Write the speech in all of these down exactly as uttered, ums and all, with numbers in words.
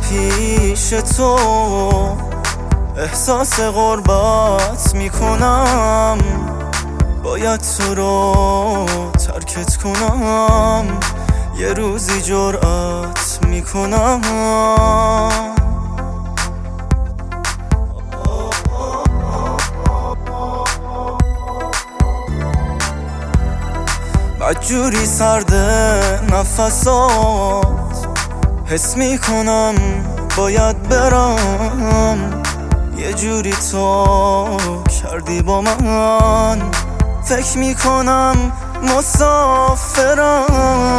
پیش تو احساس غربت میکنم، باید تو رو ترکت کنم، یه روزی جرأت میکنم. بدجوری سرده نفسات، حس میکنم باید برم، یه جوری تو کردی با من، فکر میکنم مسافرم.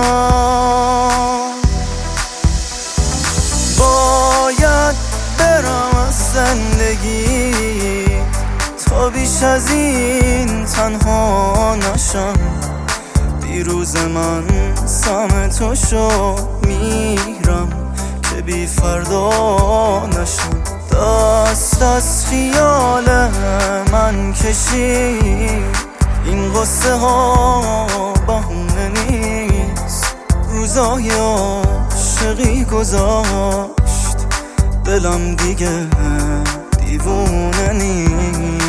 باید برم از زندگی تا بیش از این تنها نشم، دیروز من سهم تو شو میرم که بی فردا نشم. دست از خیال من کشید، این قصه ها بهونه نیست، روزای عاشقی گذاشت، دلم دیگه دیوونه نیست.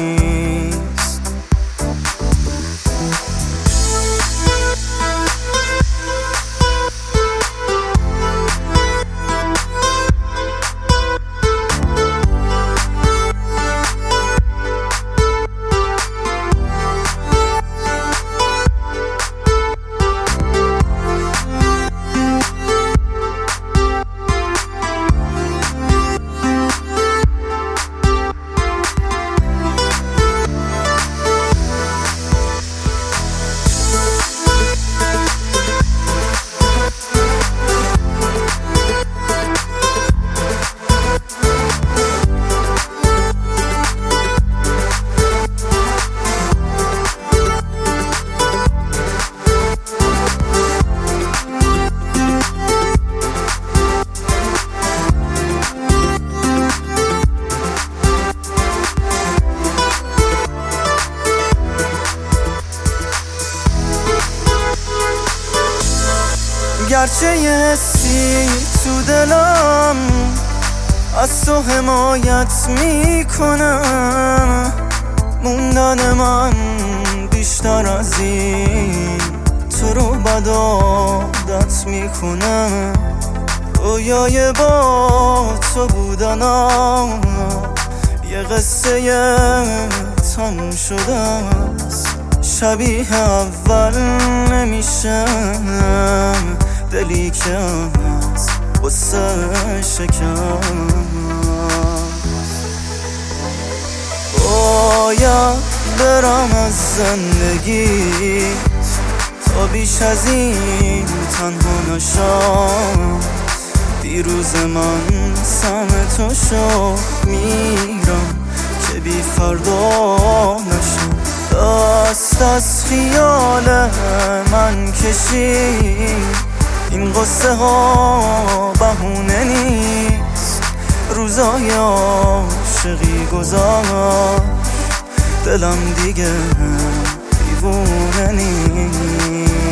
گرچه یه حسی تو دلم از تو حمایت میکنه، موندن من بیشتر از این تو رو بد عادت میکنه. رویای با تو بودنم یه قصه تموم شده است، شبیه اول نمیشه، دلی که از غصه شکم. باید برم از زندگی تا بیش از این تنها نشم، دیروز من سهم تو شو میرم که بی فردا نشم. دست از خیال من کشید، این قصه ها بهونه نیست، روزای عاشقی گذاشت، دلم دیگه دیوونه نیست.